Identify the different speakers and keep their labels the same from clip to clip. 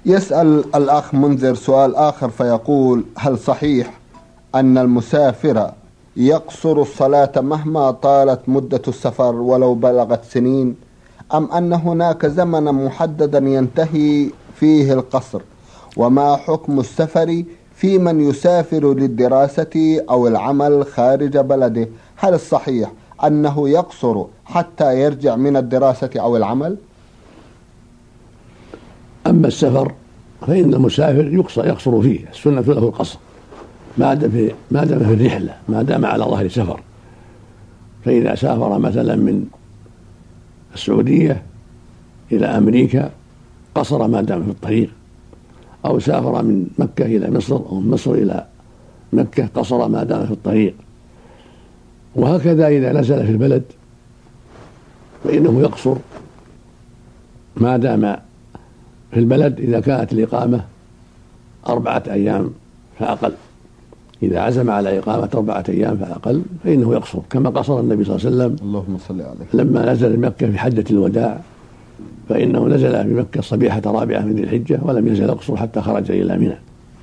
Speaker 1: يسأل الأخ منذر سؤال آخر فيقول: هل صحيح أن المسافر يقصر الصلاة مهما طالت مدة السفر ولو بلغت سنين، أم أن هناك زمنا محددا ينتهي فيه القصر؟ وما حكم السفر في من يسافر للدراسة أو العمل خارج بلده؟ هل الصحيح أنه يقصر حتى يرجع من الدراسة أو العمل؟
Speaker 2: أما السفر فإن المسافر يقصر فيه، السنة له القصر ما دام في الرحلة، ما دام على ظهر سفر. فإذا سافر مثلا من السعودية إلى أمريكا قصر ما دام في الطريق، أو سافر من مكة إلى مصر أو من مصر إلى مكة قصر ما دام في الطريق. وهكذا إذا نزل في البلد فإنه يقصر ما دام في البلد إذا كانت الإقامة 4 أيام فأقل. إذا عزم على إقامة 4 أيام فأقل فإنه يقصر، كما قصر النبي صلى الله عليه وسلم
Speaker 1: اللهم صل عليه
Speaker 2: لما نزل مكة في حجة الوداع، فإنه نزل في مكة صبيحة 4 من ذي الحجة ولم يزل يقصر حتى خرج إلى منى.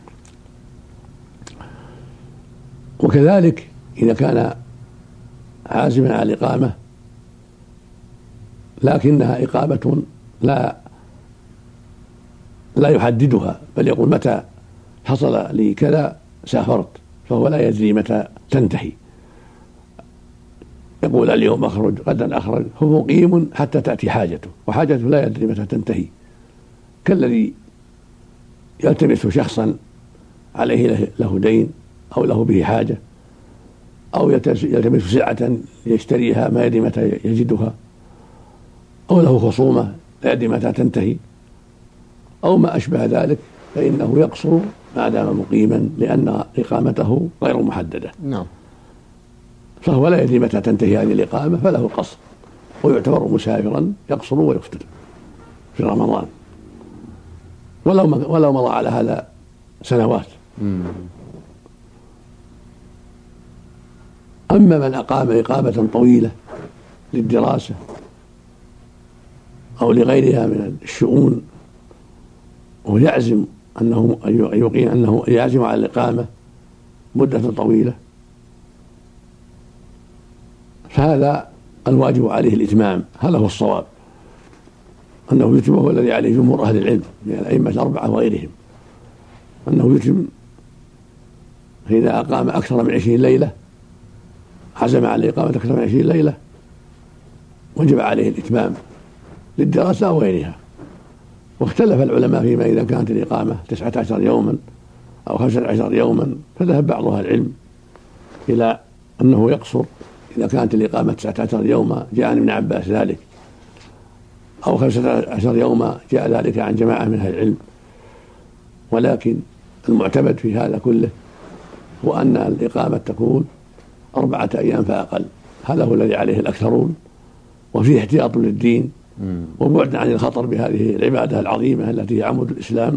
Speaker 2: وكذلك إذا كان عازما على الإقامة لكنها إقامة لا يحددها، بل يقول متى حصل لي كذا سافرت، فهو لا يدري متى تنتهي. يقول اليوم أخرج غدا أخرج، هو مقيم حتى تأتي حاجته، وحاجته لا يدري متى تنتهي، كالذي يلتمس شخصا عليه له دين أو له به حاجة، أو يلتمس سلعة يشتريها ما يدري متى يجدها، أو له خصومة لا يدري متى تنتهي، أو ما أشبه ذلك، فإنه يقصر ما دام مقيما لأن إقامته غير محددة.
Speaker 1: نعم.
Speaker 2: فهو لا يدري متى تنتهي هذه الإقامة فله قصر، ويعتبر مسافرا يقصر ويفطر في رمضان ولو مضى على هذا سنوات. أما من أقام إقامة طويلة للدراسة أو لغيرها من الشؤون ويعزم أنه يعزم على الإقامة مدة طويلة، فهذا الواجب عليه الإتمام. هذا هو الصواب، أنه يتم، هو الذي عليه جمهور أهل العلم من الأئمة 4 وغيرهم، أنه يتم. فإذا أقام أكثر من 20 ليلة، عزم على إقامة أكثر من 20 ليلة، وجب عليه الإتمام للدراسة أو غيرها. واختلف العلماء فيما إذا كانت الإقامة 19 يوما أو 15 يوما، فذهب بعض أهل العلم إلى أنه يقصر إذا كانت الإقامة 19 يوما، جاء عن ابن عباس ذلك، أو 15 يوما جاء ذلك عن جماعة من أهل العلم. ولكن المعتمد في هذا كله هو أن الإقامة تكون 4 أيام فأقل، هذا هو الذي عليه الأكثرون، وفيه احتياط للدين وبعد عن الخطر بهذه العبادة العظيمة التي هي عمود الإسلام.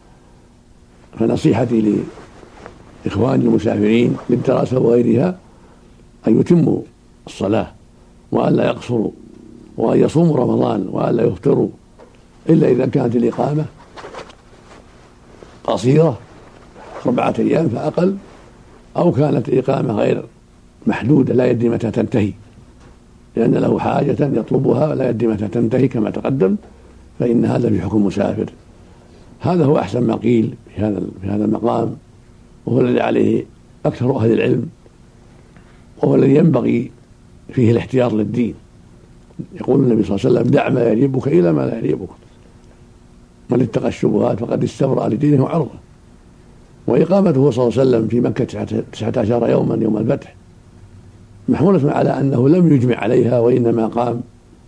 Speaker 2: فنصيحتي لإخواني المسافرين للدراسة وغيرها أن يتموا الصلاة وأن لا يقصروا، وأن يصوموا رمضان وأن لا يفطروا، إلا إذا كانت الإقامة قصيرة 4 أيام فأقل، أو كانت إقامة غير محدودة لا يدري متى تنتهي، لأن له حاجة يطلبها ولا يدري متى تنتهي كما تقدم، فإن هذا في حكم مسافر. هذا هو أحسن ما قيل في هذا المقام، وهو الذي عليه أكثر أهل العلم، وهو الذي ينبغي فيه الاحتياط للدين. يقول النبي صلى الله عليه وسلم: دع ما يريبك إلى ما لا يريبك، من اتقى الشبهات فقد استبرأ لدينه وعرضه. وإقامته صلى الله عليه وسلم في مكة 19 يوما يوم الفتح محمولة على أنه لم يجمع عليها، وإنما قام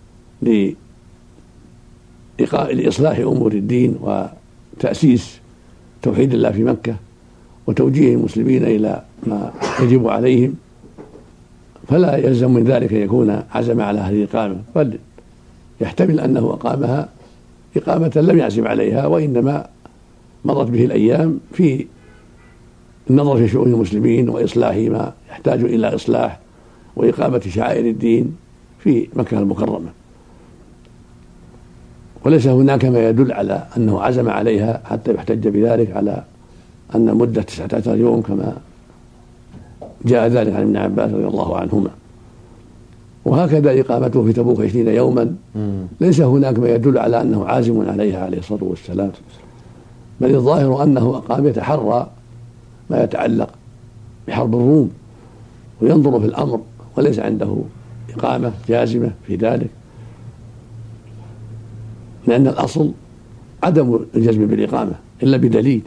Speaker 2: لإصلاح أمور الدين وتأسيس توحيد الله في مكة وتوجيه المسلمين إلى ما يجب عليهم، فلا يلزم من ذلك أن يكون عزم على هذه الإقامة، بل يحتمل أنه أقامها إقامة لم يعزم عليها، وإنما مضت به الأيام في النظر في شؤون المسلمين وإصلاح ما يحتاج إلى إصلاح وإقامة شعائر الدين في مكة المكرمة. وليس هناك ما يدل على أنه عزم عليها حتى يحتج بذلك على أن مدة 19 يوم كما جاء ذلك عن ابن عباس رضي الله عنهما. وهكذا إقامته في تبوك 20 يوما ليس هناك ما يدل على أنه عازم عليها عليه الصلاة والسلام، بل الظاهر أنه أقام يتحرى ما يتعلق بحرب الروم وينظر في الأمر، وليس عنده إقامة جازمة في ذلك، لأن الأصل عدم الجزم بالإقامة إلا بدليل.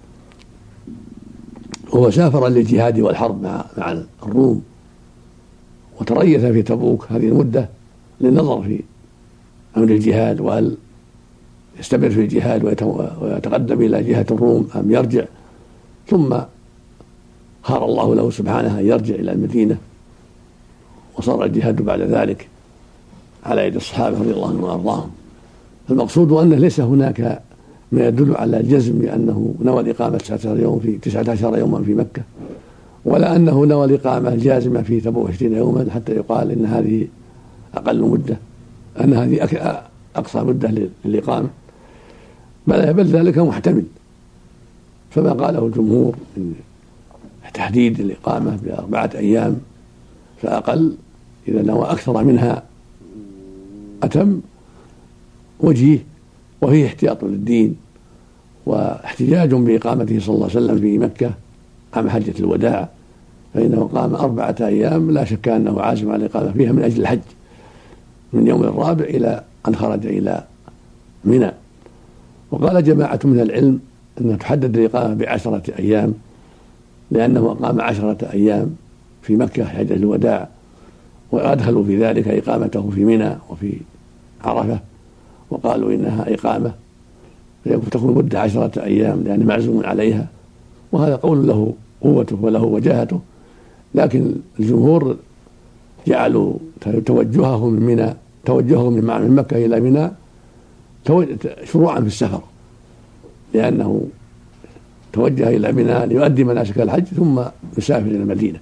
Speaker 2: هو سافر للجهاد والحرب مع الروم وتريث في تبوك هذه المدة للنظر في أمر الجهاد، وهل يستمر في الجهاد ويتقدم إلى جهة الروم أم يرجع. ثم خار الله له سبحانه أن يرجع إلى المدينة، وصار الجهاد بعد ذلك على يد الصحابة رضي الله عنهم وأرضاهم. المقصود أنه ليس هناك ما يدل على الجزم بأنه نوى الإقامة 19 يوما في مكة، ولا أنه نوى الإقامة جازمة في تبوك 20 يوما حتى يقال إن هذه أقل مدة، أن هذه أقصى مدة للإقامة، بل ذلك محتمل. فما قاله الجمهور من تحديد الإقامة ب4 أيام فأقل، إذا نوى أكثر منها أتم وجيه، وهي احتياط للدين واحتجاج بإقامته صلى الله عليه وسلم في مكة عام حجة الوداع، فإنه قام 4 أيام لا شك أنه عازم على الإقامة فيها من أجل الحج من يوم الرابع إلى أن خرج إلى منى. وقال جماعة من العلم أن تحدد الإقامة ب10 أيام، لأنه قام 10 أيام في مكة حجة الوداع، وأدخلوا في ذلك إقامته في منى وفي عرفة، وقالوا إنها إقامة تكون مدة 10 أيام لأن معزوم عليها، وهذا قول له قوته وله وجاهته. لكن الجمهور جعلوا توجهه من مكة إلى منى شروعا في السفر، لأنه توجه إلى منى ليؤدي مناسك الحج ثم يسافر إلى المدينة.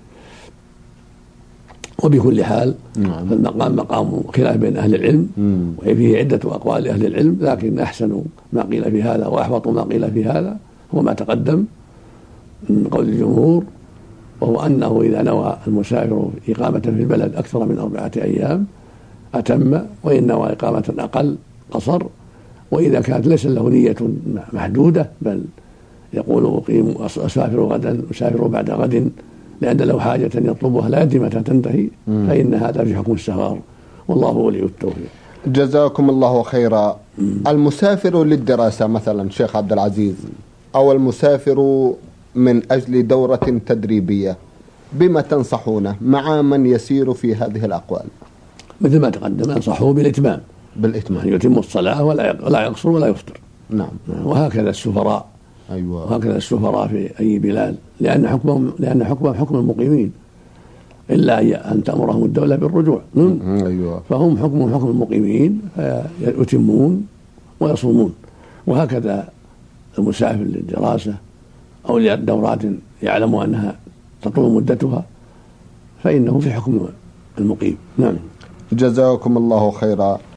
Speaker 2: وبكل حال فالمقام مقام خلاف بين أهل العلم، وفيه عدة أقوال أهل العلم، لكن أحسن ما قيل في هذا وأحوط ما قيل في هذا هو ما تقدم من قول الجمهور، وهو أنه إذا نوى المسافر إقامة في البلد أكثر من 4 أيام أتم، وإن نوى إقامة أقل قصر. وإذا كانت ليس له نية محدودة بل يقول أسافر غدا أسافر بعد غد لأن له حاجة يطلبها لا يدري متى تنتهي، فإن هذا في حكم السفر، والله ولي التوفيق.
Speaker 1: جزاكم الله خيرا. المسافر للدراسة مثلا شيخ عبد العزيز، أو المسافر من أجل دورة تدريبية، بما تنصحونه مع من يسير في هذه الأقوال؟
Speaker 2: مثل ما تقدم أنصحه بالإتمام يتم الصلاة ولا يقصر ولا يفطر.
Speaker 1: نعم.
Speaker 2: وهكذا السفراء.
Speaker 1: أيوة.
Speaker 2: وهكذا السفراء في أي بلاد، لأن حكمهم حكم المقيمين، إلا أن تأمرهم الدولة بالرجوع.
Speaker 1: أيوة.
Speaker 2: فهم حكم المقيمين فيتمون ويصومون. وهكذا المسافر للدراسة أو لدورات يعلم أنها تطول مدتها فإنه في حكم المقيم. نعم.
Speaker 1: جزاكم الله خيرا.